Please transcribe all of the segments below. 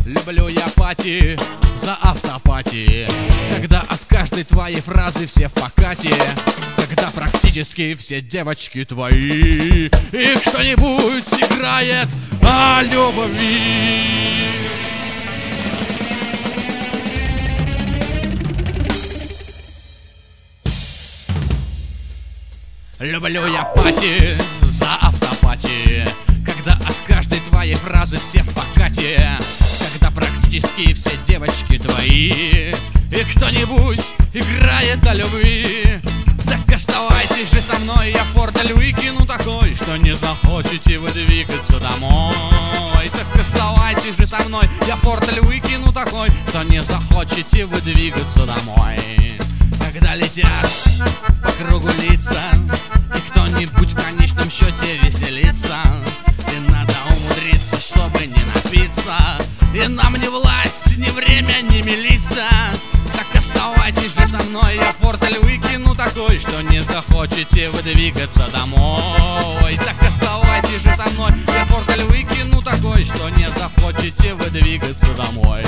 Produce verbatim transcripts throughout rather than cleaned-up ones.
Люблю я пати за автопати, когда от каждой твоей фразы все в покате, когда практически все девочки твои, и кто-нибудь играет о любви. Люблю я пати за автопати, когда от каждой твоей фразы все в покате, когда практически все девочки твои, и кто-нибудь играет о любви. Так оставайтесь же со мной, я фортель выкину такой, что не захочете вы двигаться домой. Так оставайтесь же со мной, я фортель выкину такой, что не захочете вы двигаться домой. Когда летят по кругу лица, и кто-нибудь в конечном счете веселится, и надо умудриться, чтобы не напиться, и нам не власть, ни время, ни милиция. Так оставайтесь же со мной, я фортель выкину такой, что не захочете вы двигаться домой. Так оставайтесь же со мной, я фортель выкину такой, что не захочете вы двигаться домой.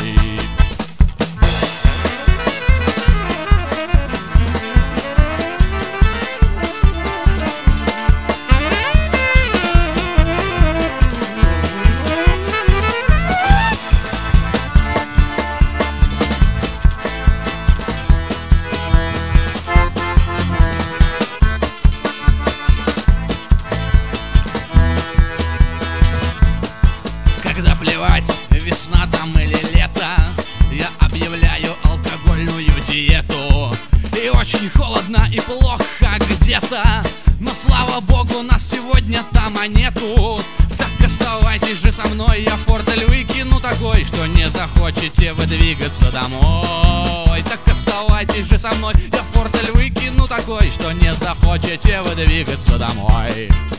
Когда плевать, весна там или лето, я объявляю алкогольную диету. И очень холодно и плохо где-то, но слава богу, нас сегодня там а нету. Так оставайтесь же со мной, я фортель выкину такой, что не захочете вы двигаться домой. Так оставайтесь же со мной, я фортель выкину такой, что не захочете вы двигаться домой.